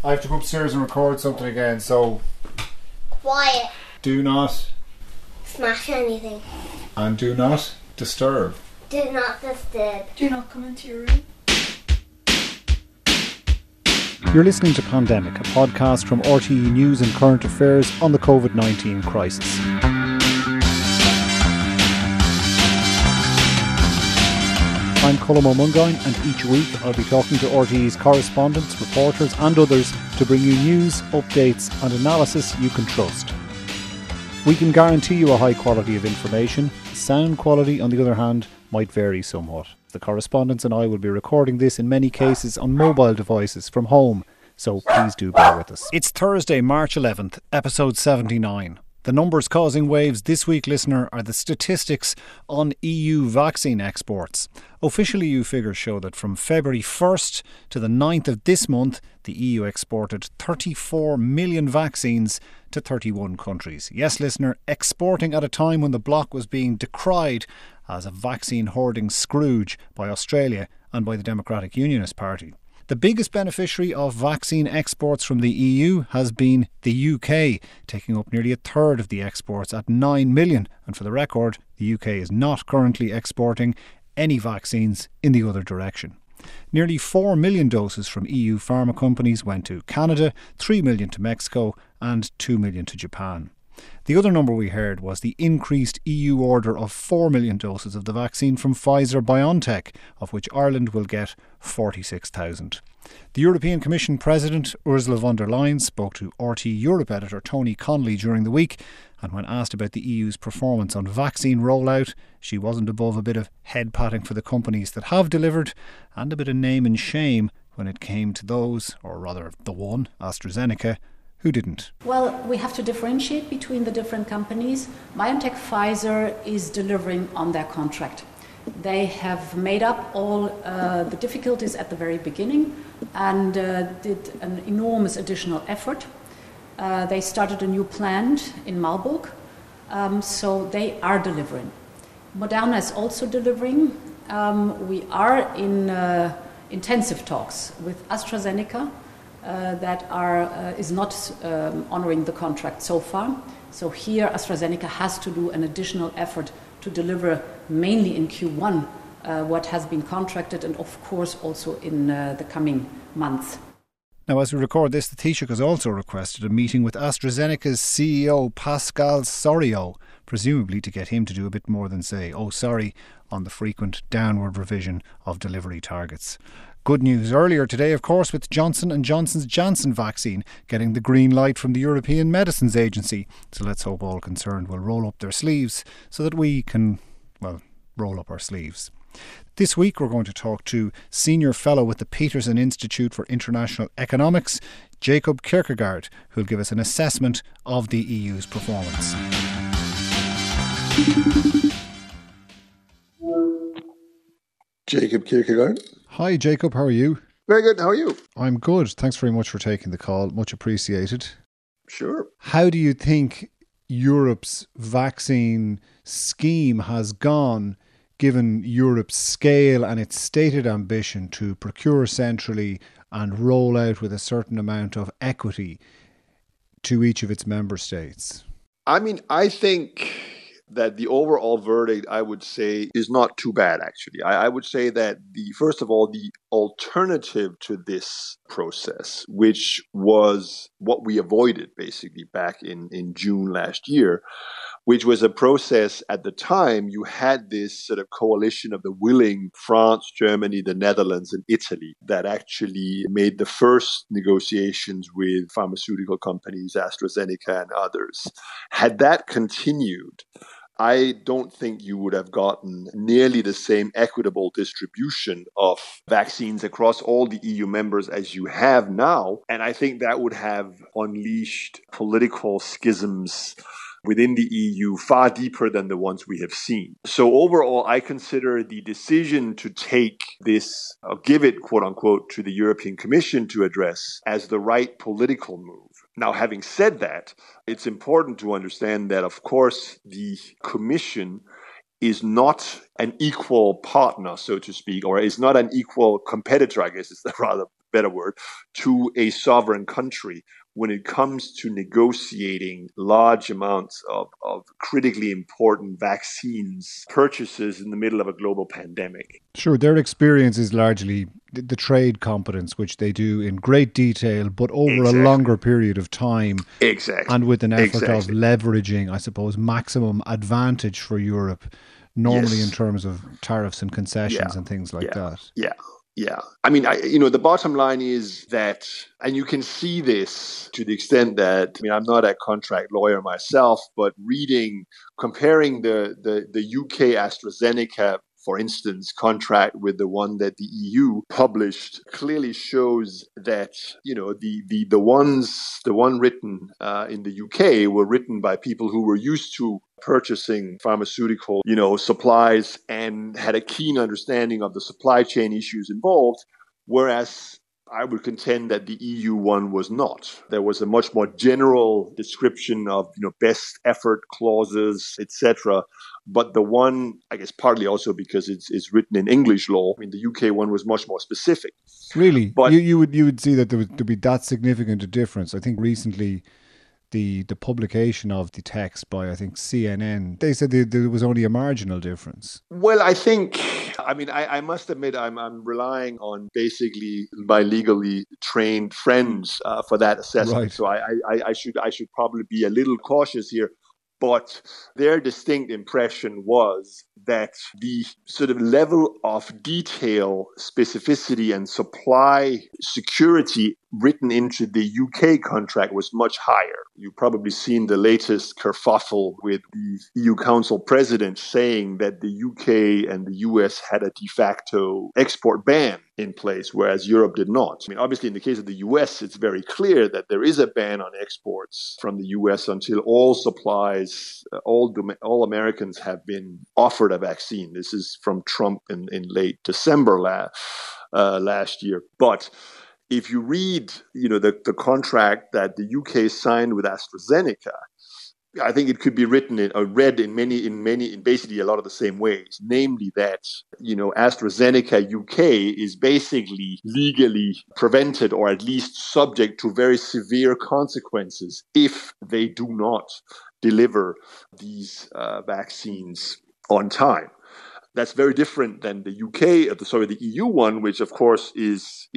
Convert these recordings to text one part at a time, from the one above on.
I have to go upstairs and record something again, so Quiet. do not Smash anything. and do not disturb. Do not disturb. Do not come into your room. You're listening to Pandemic, a podcast from RTE News and Current Affairs on the COVID-19 crisis. I'm Colm O'Mungoyne, and each week I'll be talking to RTE's correspondents, reporters and others to bring you news, updates and analysis you can trust. We can guarantee you a high quality of information. Sound quality, on the other hand, might vary somewhat. The correspondents and I will be recording this in many cases on mobile devices from home, so please do bear with us. It's Thursday, March 11th, episode 79. The numbers causing waves this week, listener, are the statistics on EU vaccine exports. Official EU figures show that from February 1st to the 9th of this month, the EU exported 34 million vaccines to 31 countries. Yes, listener, exporting at a time when the bloc was being decried as a vaccine hoarding Scrooge by Australia and by the Democratic Unionist Party. The biggest beneficiary of vaccine exports from the EU has been the UK, taking up nearly a third of the exports at 9 million. And for the record, the UK is not currently exporting any vaccines in the other direction. Nearly 4 million doses from EU pharma companies went to Canada, 3 million to Mexico and 2 million to Japan. The other number we heard was the increased EU order of 4 million doses of the vaccine from Pfizer-BioNTech, of which Ireland will get 46,000. The European Commission President Ursula von der Leyen spoke to RT Europe editor Tony Connolly during the week, and when asked about the EU's performance on vaccine rollout, she wasn't above a bit of head-patting for the companies that have delivered, and a bit of name and shame when it came to those, or rather the one, AstraZeneca, who didn't. Well, we have to differentiate between the different companies. BioNTech Pfizer is delivering on their contract. They have made up all the difficulties at the very beginning and did an enormous additional effort. They started a new plant in Marburg, so they are delivering. Moderna is also delivering. We are in intensive talks with AstraZeneca that is not honouring the contract so far. So here AstraZeneca has to do an additional effort to deliver mainly in Q1 what has been contracted, and of course also in the coming months. Now, as we record this, the Taoiseach has also requested a meeting with AstraZeneca's CEO Pascal Soriot, presumably to get him to do a bit more than say, oh sorry, on the frequent downward revision of delivery targets. Good news earlier today, of course, with Johnson & Johnson's Janssen vaccine getting the green light from the European Medicines Agency. So let's hope all concerned will roll up their sleeves so that we can, well, roll up our sleeves. This week we're going to talk to Senior Fellow with the Peterson Institute for International Economics, Jacob Kierkegaard, who'll give us an assessment of the EU's performance. Jacob Kierkegaard. Hi Jacob, how are you? Very good, how are you? I'm good. Thanks very much for taking the call. Much appreciated. Sure. How do you think Europe's vaccine scheme has gone, given Europe's scale and its stated ambition to procure centrally and roll out with a certain amount of equity to each of its member states? I mean, I think that the overall verdict, I would say, is not too bad, actually. I would say that, first of all, the alternative to this process, which was what we avoided, basically, back in June last year, which was a process at the time, you had this sort of coalition of the willing France, Germany, the Netherlands, and Italy that actually made the first negotiations with pharmaceutical companies, AstraZeneca and others. Had that continued, I don't think you would have gotten nearly the same equitable distribution of vaccines across all the EU members as you have now. And I think that would have unleashed political schisms within the EU far deeper than the ones we have seen. So overall, I consider the decision to take this, give it, quote unquote, to the European Commission to address as the right political move. Now, having said that, it's important to understand that, of course, the Commission is not an equal partner, so to speak, or is not an equal competitor, I guess is the rather better word, to a sovereign country when it comes to negotiating large amounts of critically important vaccines purchases in the middle of a global pandemic. Sure, their experience is largely the trade competence, which they do in great detail, but over a longer period of time. Exactly. And with an effort of leveraging, I suppose, maximum advantage for Europe, normally in terms of tariffs and concessions and things like that. Yeah. I mean, the bottom line is that, and you can see this to the extent that, I'm not a contract lawyer myself, but comparing the UK AstraZeneca, for instance, contract with the one that the EU published clearly shows that, the one written in the UK were written by people who were used to purchasing pharmaceutical, supplies and had a keen understanding of the supply chain issues involved, whereas I would contend that the EU one was not. There was a much more general description of, best effort clauses, etc. But the one, I guess partly also because it's written in English law, the UK one was much more specific. Really? But you would see that there would be that significant a difference. I think recently the publication of the text by, I think, CNN, they said there was only a marginal difference. Well, I must admit I'm relying on basically my legally trained friends for that assessment. Right. So I should probably be a little cautious here. But their distinct impression was that the sort of level of detail, specificity, and supply security written into the UK contract was much higher. You've probably seen the latest kerfuffle with the EU Council president saying that the UK and the US had a de facto export ban in place, whereas Europe did not. Obviously, in the case of the US, it's very clear that there is a ban on exports from the US until all supplies, all Americans have been offered a vaccine. This is from Trump in late December last year. But if you read, the contract that the UK signed with AstraZeneca, I think it could be read in basically a lot of the same ways. Namely that, AstraZeneca UK is basically legally prevented or at least subject to very severe consequences if they do not deliver these vaccines on time. That's very different than the the EU one, which of course is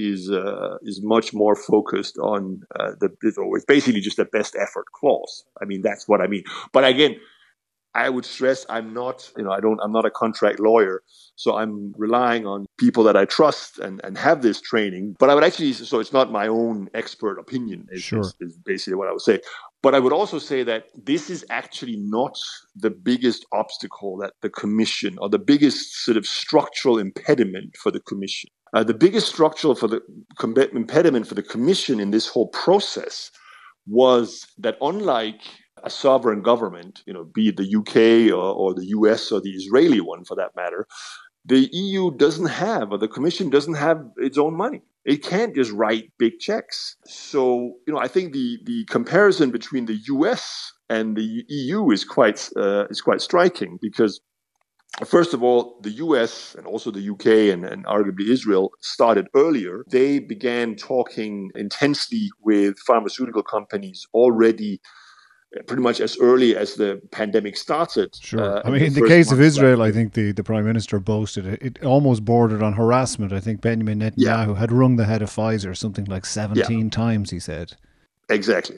much more focused on it's basically just a best effort clause. That's what I mean. But again, I would stress I'm not a contract lawyer, so I'm relying on people that I trust and have this training. But I would actually, so it's not my own expert opinion, is basically what I would say. But I would also say that this is actually not the biggest obstacle that the Commission, or the biggest sort of structural impediment for the Commission. The biggest structural impediment for the Commission in this whole process was that unlike a sovereign government, be it the UK or the US or the Israeli one for that matter, the EU doesn't have, or the Commission doesn't have its own money. It can't just write big checks. So, I think the comparison between the US and the EU is quite striking because, first of all, the US and also the UK and arguably Israel started earlier. They began talking intensely with pharmaceutical companies already pretty much as early as the pandemic started. Sure. In the case of Israel, I think the Prime Minister boasted it almost bordered on harassment. I think Benjamin Netanyahu had wrung the head of Pfizer something like 17 times, he said. Exactly.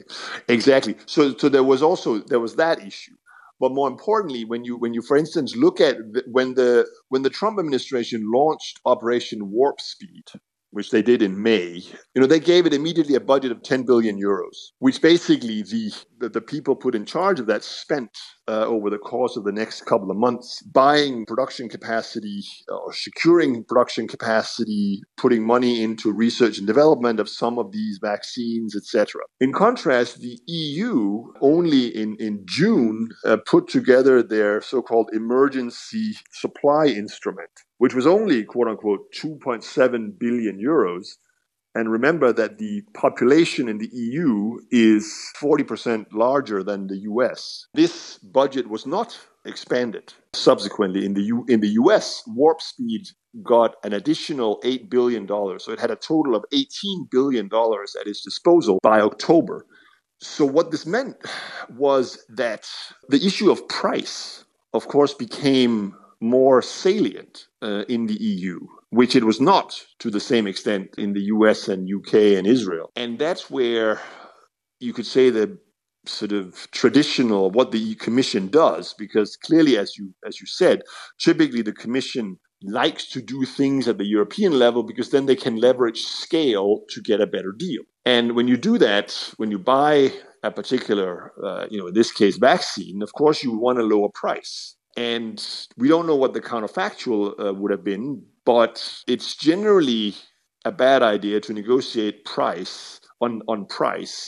So there was that issue. But more importantly, when you for instance look at when the Trump administration launched Operation Warp Speed, which they did in May, they gave it immediately a budget of 10 billion euros, which basically the people put in charge of that spent over the course of the next couple of months buying production capacity or securing production capacity, putting money into research and development of some of these vaccines, etc. In contrast, the EU only in June put together their so-called emergency supply instrument, which was only, quote unquote, 2.7 billion euros. And remember that the population in the EU is 40% larger than the US. This budget was not expanded subsequently in the US. Warp Speed got an additional $8 billion. So it had a total of $18 billion at its disposal by October. So what this meant was that the issue of price, of course, became more salient in the EU, which it was not to the same extent in the US and UK and Israel. And that's where you could say the sort of traditional what the Commission does, because clearly, as you said, typically the Commission likes to do things at the European level because then they can leverage scale to get a better deal. And when you do that, when you buy a particular, in this case, vaccine, of course you want a lower price. And we don't know what the counterfactual would have been, but it's generally a bad idea to negotiate price on price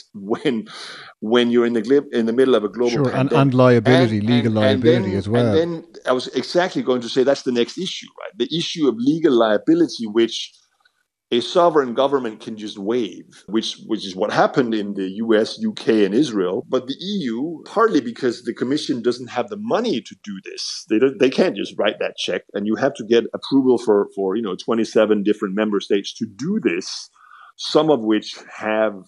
when you're in the middle of a global pandemic. And liability, legal liability as well. And then I was exactly going to say that's the next issue, right? The issue of legal liability, which a sovereign government can just waive, which is what happened in the US, UK, and Israel. But the EU, partly because the Commission doesn't have the money to do this, they can't just write that check, and you have to get approval for 27 different member states to do this. Some of which have,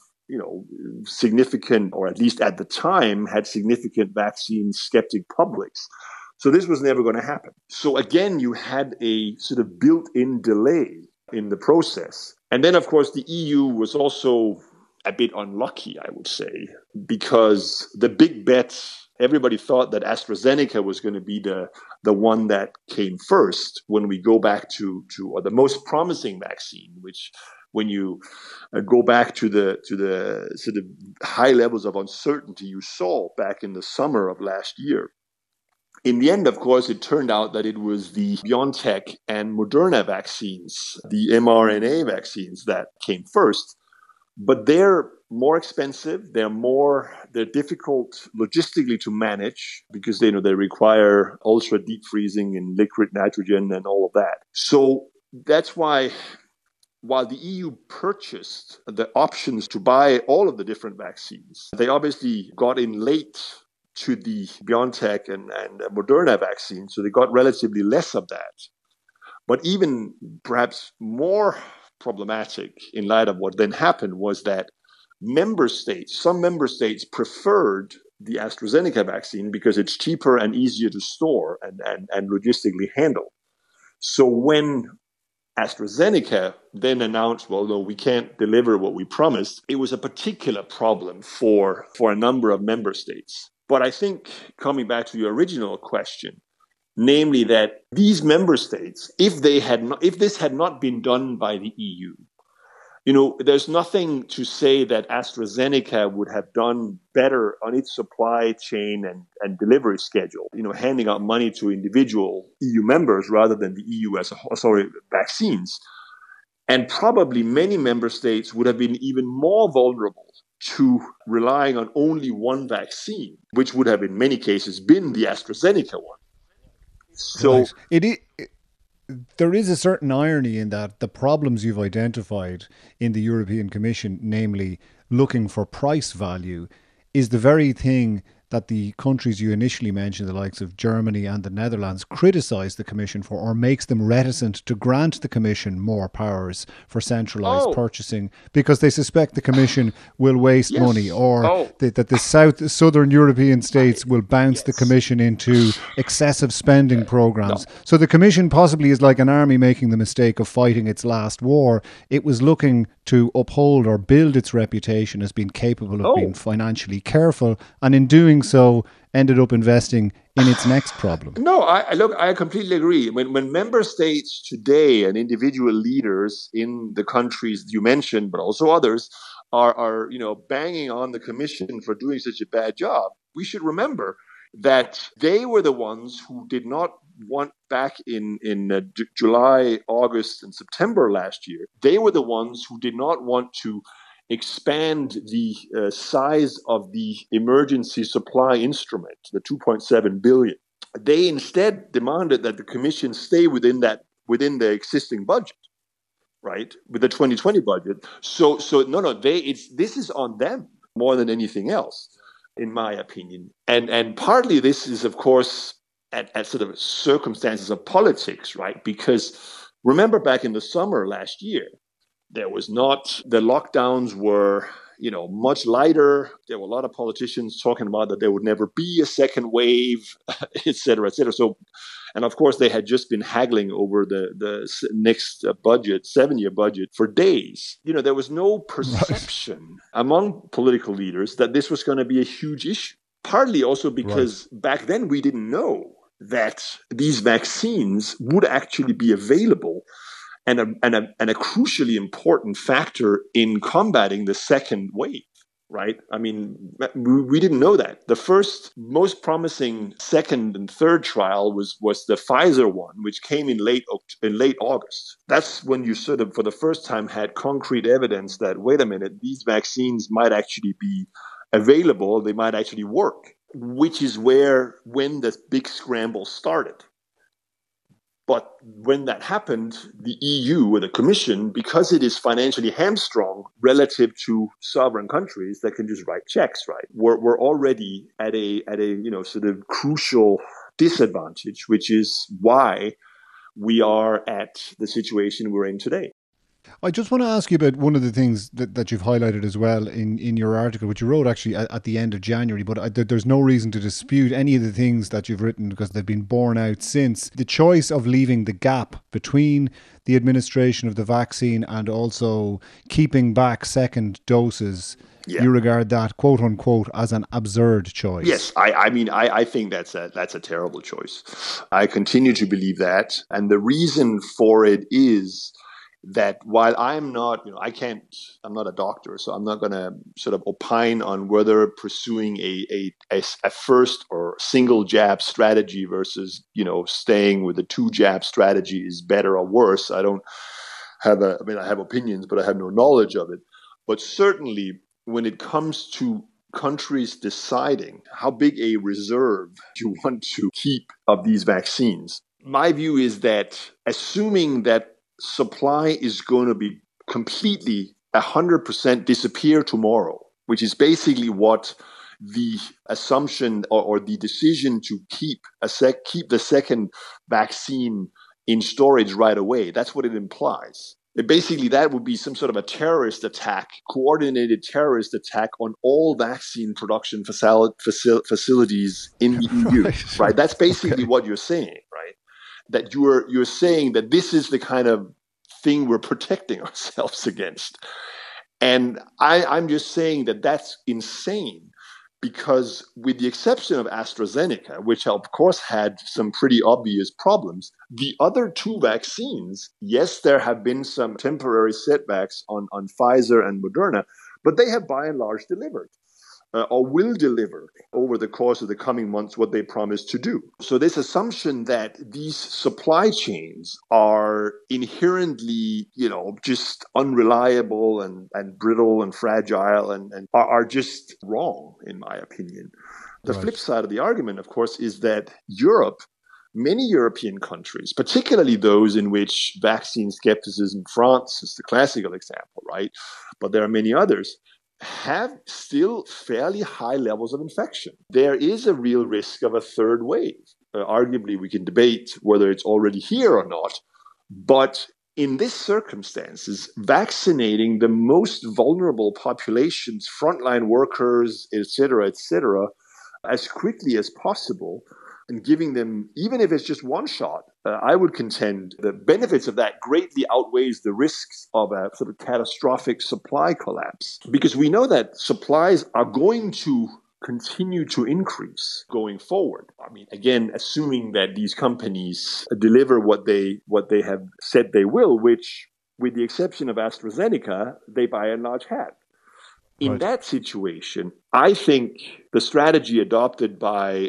significant, or at least at the time, had significant vaccine skeptic publics. So this was never going to happen. So again, you had a sort of built-in delay in the process. And then, of course, the EU was also a bit unlucky, I would say, because the big bet, everybody thought that AstraZeneca was going to be the one that came first when we go back to or the most promising vaccine, which when you go back to the sort of high levels of uncertainty you saw back in the summer of last year. In the end, of course, it turned out that it was the BioNTech and Moderna vaccines, the mRNA vaccines, that came first. But they're more expensive. They're difficult logistically to manage because they require ultra deep freezing and liquid nitrogen and all of that. So that's why, while the EU purchased the options to buy all of the different vaccines, they obviously got in late to the BioNTech and Moderna vaccine, so they got relatively less of that. But even perhaps more problematic in light of what then happened was that some member states preferred the AstraZeneca vaccine because it's cheaper and easier to store and logistically handle. So when AstraZeneca then announced, well, no, we can't deliver what we promised, it was a particular problem for a number of member states. But I think, coming back to your original question, namely that these member states, if this had not been done by the EU, there's nothing to say that AstraZeneca would have done better on its supply chain and delivery schedule, handing out money to individual EU members rather than the EU as a whole, vaccines. And probably many member states would have been even more vulnerable to relying on only one vaccine, which would have in many cases been the AstraZeneca one. So right. There is a certain irony in that the problems you've identified in the European Commission, namely looking for price value, is the very thing that the countries you initially mentioned, the likes of Germany and the Netherlands, criticise the Commission for, or makes them reticent to grant the Commission more powers for centralised purchasing, because they suspect the Commission will waste money, or that the southern European states will bounce the Commission into excessive spending programmes. So the Commission possibly is like an army making the mistake of fighting its last war. It was looking to uphold or build its reputation as being capable of being financially careful, and in doing so ended up investing in its next problem. No, I completely agree. When member states today and individual leaders in the countries you mentioned, but also others, are banging on the Commission for doing such a bad job, we should remember that they were the ones who did not want, back in July, August, and September last year, they were the ones who did not want to expand the size of the emergency supply instrument, the 2.7 billion. They instead demanded that the Commission stay within the existing budget, right, with the 2020 budget. So this is on them more than anything else, in my opinion. And partly this is, of course, at sort of circumstances of politics, right? Because Remember back in the summer last year, there was not, the lockdowns were, much lighter. There were a lot of politicians talking about that there would never be a second wave, et cetera, et cetera. So, and of course, they had just been haggling over the next budget, 7-year budget, for days. There was no perception among political leaders that this was going to be a huge issue. Partly also because back then we didn't know that these vaccines would actually be available and a crucially important factor in combating the second wave, right? I mean, we didn't know that. The first most promising second and third trial was the Pfizer one, which came in late August. That's when you sort of, for the first time, had concrete evidence that, wait a minute, these vaccines might actually be available, they might actually work, which is when the big scramble started. But when that happened, the EU or the Commission, because it is financially hamstrung relative to sovereign countries that can just write checks, right? We're already at a sort of crucial disadvantage, which is why we are at the situation we're in today. I just want to ask you about one of the things that you've highlighted as well in your article, which you wrote actually at the end of January, but there's no reason to dispute any of the things that you've written because they've been borne out since. The choice of leaving the gap between the administration of the vaccine and also keeping back second doses, you regard that, quote unquote, as an absurd choice. Yes, I think that's a terrible choice. I continue to believe that. And the reason for it is that while I'm not, I'm not a doctor, so I'm not going to sort of opine on whether pursuing a first or single jab strategy versus, staying with a 2-jab strategy is better or worse. I have opinions, but I have no knowledge of it. But certainly when it comes to countries deciding how big a reserve you want to keep of these vaccines, my view is that assuming that supply is going to be completely 100% disappear tomorrow, which is basically what the assumption or the decision to keep the second vaccine in storage right away. That's what it implies. Basically, that would be some sort of a terrorist attack, coordinated terrorist attack on all vaccine production facilities in the EU. Right? That's basically what you're saying, right? That you're saying that this is the kind of thing we're protecting ourselves against. And I'm just saying that that's insane because with the exception of AstraZeneca, which of course had some pretty obvious problems, the other 2 vaccines, yes, there have been some temporary setbacks on Pfizer and Moderna, but they have by and large delivered. Or will deliver over the course of the coming months what they promised to do. So this assumption that these supply chains are inherently, just unreliable and brittle and fragile and are just wrong, in my opinion. The flip side of the argument, of course, is that many European countries, particularly those in which vaccine skepticism, France is the classical example, right? But there are many others, have still fairly high levels of infection. There is a real risk of a third wave. Arguably, we can debate whether it's already here or not. But in these circumstances, vaccinating the most vulnerable populations, frontline workers, et cetera, as quickly as possible, and giving them, even if it's just one shot, I would contend the benefits of that greatly outweighs the risks of a sort of catastrophic supply collapse. Because we know that supplies are going to continue to increase going forward. I mean, again, assuming that these companies deliver what they have said they will, which, with the exception of AstraZeneca, they by and large had. In that situation, I think the strategy adopted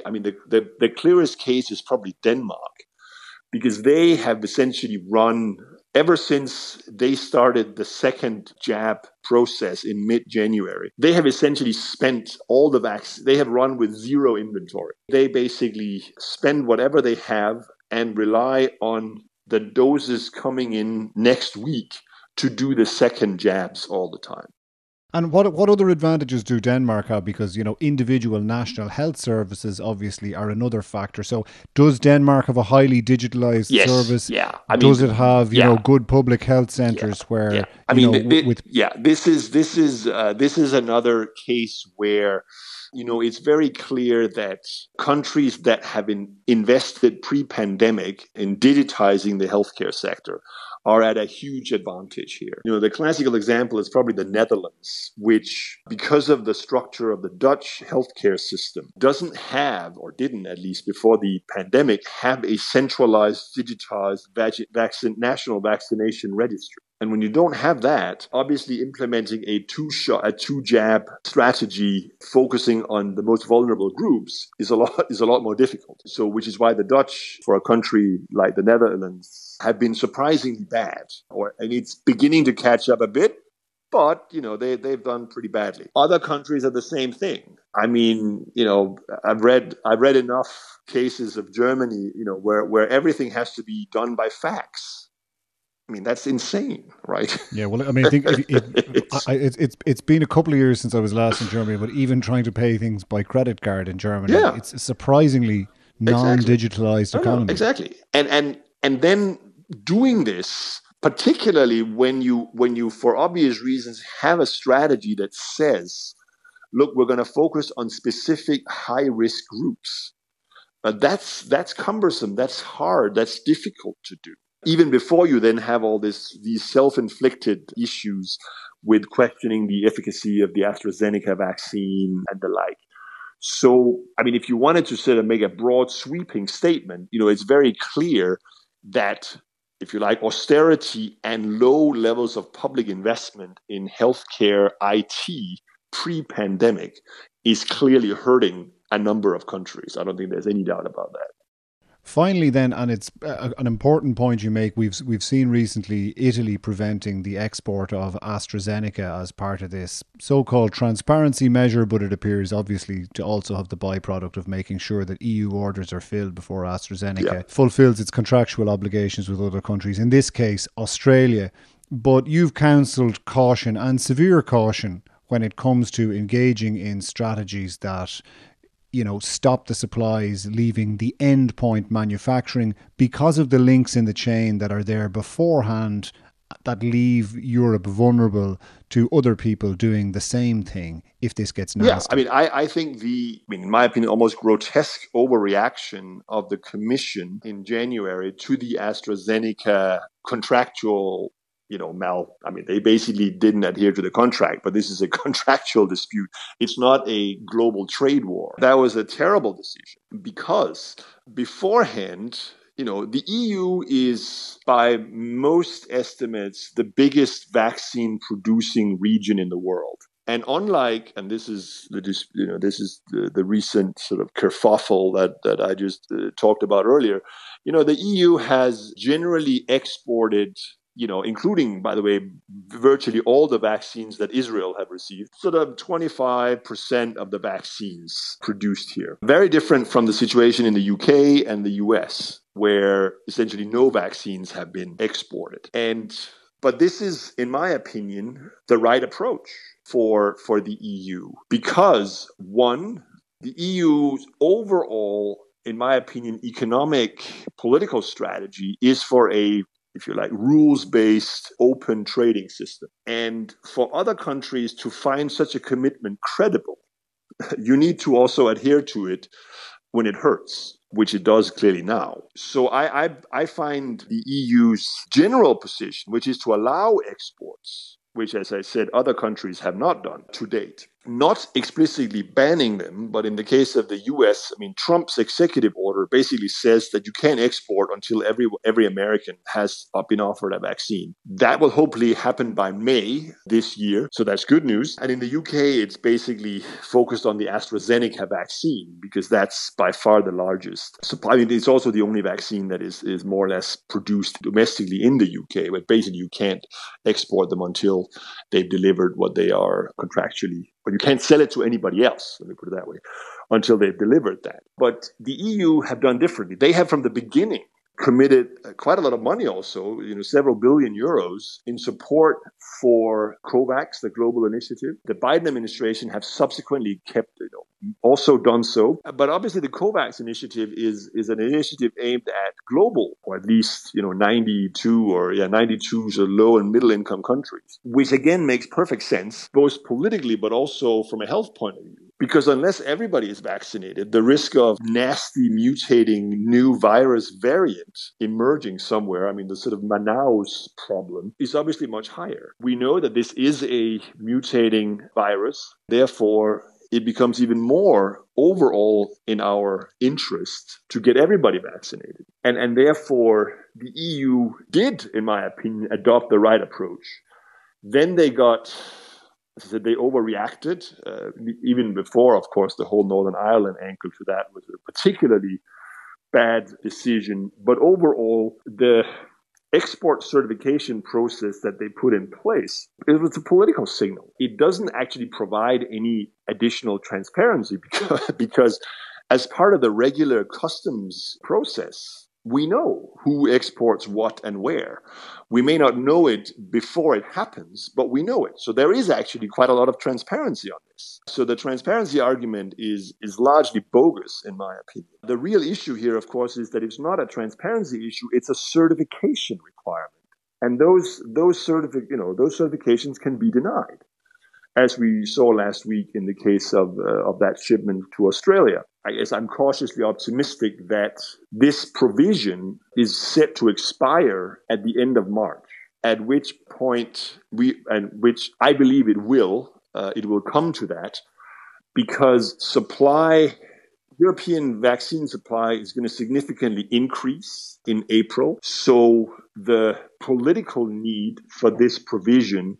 the clearest case is probably Denmark, because they have essentially run, ever since they started the second jab process in mid-January, they have essentially spent all the vaccines. They have run with zero inventory. They basically spend whatever they have and rely on the doses coming in next week to do the second jabs all the time. And what other advantages do Denmark have? Because, individual national health services obviously are another factor. So does Denmark have a highly digitalized service? Yeah. Does it have, good public health centers where, this is another case where, it's very clear that countries that have been invested pre-pandemic in digitizing the healthcare sector are at a huge advantage here. The classical example is probably the Netherlands, which, because of the structure of the Dutch healthcare system, doesn't have, or didn't at least before the pandemic, have a centralized, digitized national vaccination registry. And when you don't have that, obviously implementing a two-jab strategy focusing on the most vulnerable groups is a lot more difficult. So, which is why the Dutch, for a country like the Netherlands, have been surprisingly bad. And it's beginning to catch up a bit, but they've done pretty badly. Other countries are the same thing. I've read enough cases of Germany, where everything has to be done by fax. That's insane, right? Yeah, well, I think it's been a couple of years since I was last in Germany, but even trying to pay things by credit card in Germany, it's a surprisingly non-digitalized economy. No, exactly. And then doing this, particularly when you, for obvious reasons, have a strategy that says, look, we're going to focus on specific high-risk groups. That's cumbersome, that's hard, that's difficult to do. Even before you then have all these self-inflicted issues with questioning the efficacy of the AstraZeneca vaccine and the like. So, if you wanted to sort of make a broad sweeping statement, it's very clear that, if you like, austerity and low levels of public investment in healthcare IT pre-pandemic is clearly hurting a number of countries. I don't think there's any doubt about that. Finally then, and it's an important point you make, we've seen recently Italy preventing the export of AstraZeneca as part of this so-called transparency measure, but it appears obviously to also have the byproduct of making sure that EU orders are filled before AstraZeneca fulfills its contractual obligations with other countries, in this case Australia. But you've counselled caution and severe caution when it comes to engaging in strategies that stop the supplies leaving the end point manufacturing because of the links in the chain that are there beforehand that leave Europe vulnerable to other people doing the same thing if this gets nasty. I think in my opinion, almost grotesque overreaction of the Commission in January to the AstraZeneca contractual they basically didn't adhere to the contract, but this is a contractual dispute. It's not a global trade war. That was a terrible decision because beforehand, the EU is, by most estimates, the biggest vaccine producing region in the world. And this is the recent sort of kerfuffle that I just talked about earlier. The EU has generally exported, including, by the way, virtually all the vaccines that Israel have received, sort of 25% of the vaccines produced here. Very different from the situation in the UK and the US, where essentially no vaccines have been exported. But this is, in my opinion, the right approach for the EU, because one, the EU's overall, in my opinion, economic political strategy is for a, if you like, rules-based open trading system. And for other countries to find such a commitment credible, you need to also adhere to it when it hurts, which it does clearly now. So I find the EU's general position, which is to allow exports, which, as I said, other countries have not done to date, not explicitly banning them, but in the case of the US, Trump's executive order basically says that you can't export until every American has been offered a vaccine. That will hopefully happen by May this year, so that's good news. And in the UK, it's basically focused on the AstraZeneca vaccine because that's by far the largest supply. It's also the only vaccine that is more or less produced domestically in the UK, but basically you can't export them until they've delivered what they are contractually. But you can't sell it to anybody else, let me put it that way, until they've delivered that. But the EU have done differently. They have from the beginning committed quite a lot of money also, several billion euros in support for COVAX, the global initiative. The Biden administration have subsequently also done so. But obviously the COVAX initiative is an initiative aimed at global, or at least, 92 so low and middle income countries, which again makes perfect sense, both politically but also from a health point of view. Because unless everybody is vaccinated, the risk of nasty mutating new virus variant emerging somewhere, the sort of Manaus problem, is obviously much higher. We know that this is a mutating virus. Therefore, it becomes even more overall in our interest to get everybody vaccinated. And therefore, the EU did, in my opinion, adopt the right approach. Then they overreacted, even before, of course, the whole Northern Ireland angle to that was a particularly bad decision. But overall, the export certification process that they put in place, it was a political signal. It doesn't actually provide any additional transparency because as part of the regular customs process, we know who exports what and where. We may not know it before it happens, but we know it. So there is actually quite a lot of transparency on this. So the transparency argument is largely bogus, in my opinion. The real issue here, of course, is that it's not a transparency issue, it's a certification requirement. And those certifications can be denied, as we saw last week in the case of that shipment to Australia. I guess I'm cautiously optimistic that this provision is set to expire at the end of March, at which point which I believe it will come to that, because European vaccine supply is going to significantly increase in April. So the political need for this provision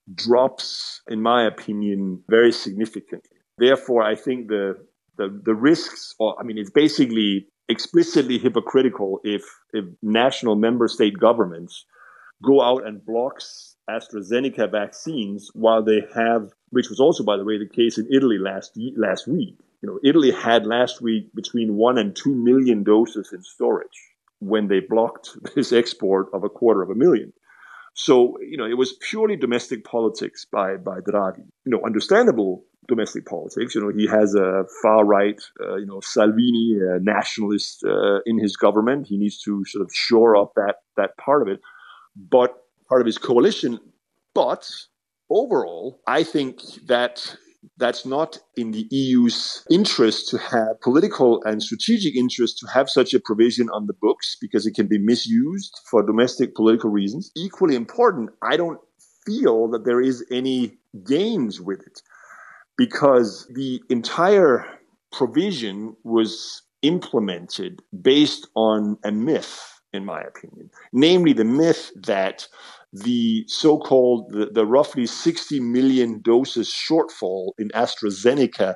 drops, in my opinion, very significantly. Therefore, I think the risks, it's basically explicitly hypocritical if national member state governments go out and blocks AstraZeneca vaccines while they have, which was also, by the way, the case in Italy last week. Italy had last week between 1 and 2 million doses in storage when they blocked this export of 250,000. So, it was purely domestic politics by Draghi. Understandable domestic politics. He has a far-right, Salvini, nationalist in his government. He needs to sort of shore up that part of it, but part of his coalition. But overall, I think that that's not in the EU's interest to have political and strategic interest to have such a provision on the books, because it can be misused for domestic political reasons. Equally important, I don't feel that there is any gains with it, because the entire provision was implemented based on a myth, in my opinion, namely the myth that the so-called, the roughly 60 million doses shortfall in AstraZeneca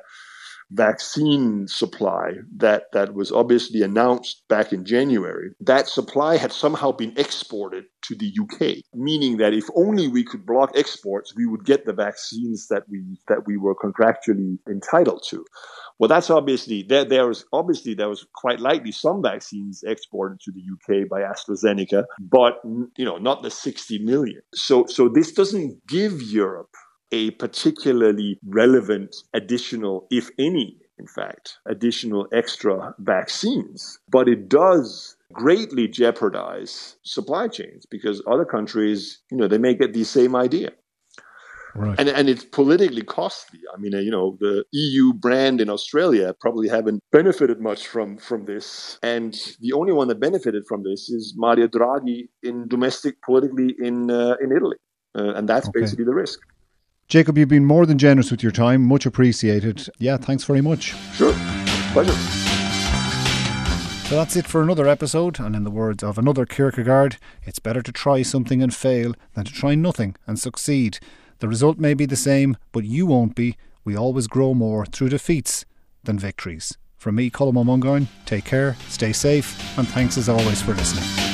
vaccine supply that was obviously announced back in January, that supply had somehow been exported to the UK, meaning that if only we could block exports, we would get the vaccines that we were contractually entitled to. Well, that's obviously, there was quite likely some vaccines exported to the UK by AstraZeneca, but not the 60 million. So this doesn't give Europe a particularly relevant additional, if any, in fact, additional extra vaccines. But it does greatly jeopardize supply chains, because other countries, they may get the same idea. Right. And it's politically costly. The EU brand in Australia probably haven't benefited much from this. And the only one that benefited from this is Mario Draghi politically in Italy. And that's basically the risk. Jacob, you've been more than generous with your time. Much appreciated. Yeah, thanks very much. Sure. Pleasure. So that's it for another episode, and in the words of another Kierkegaard, it's better to try something and fail than to try nothing and succeed. The result may be the same, but you won't be. We always grow more through defeats than victories. From me, Colm O'Mungoyne, take care, stay safe, and thanks as always for listening.